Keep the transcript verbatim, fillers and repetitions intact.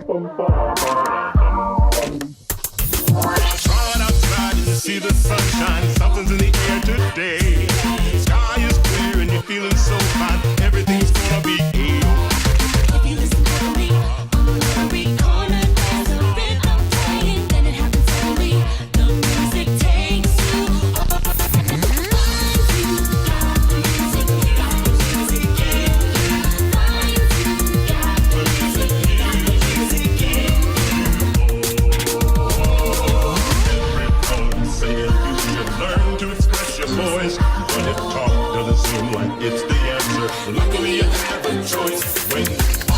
Outside, outside, you see the sunshine. Something's in the air today. Sky is clear and you're feeling so fine. Everything's gonna be A-OK. If you listen carefully, on every corner there's a rhythm playing. Then it happens suddenly. The music takes you over. Find you got the music, got the music in you. Find you got the music, got the music in Everyone say it, you should learn to express your voice. But if talk doesn't seem like it's the answer, luckily you have a choice. When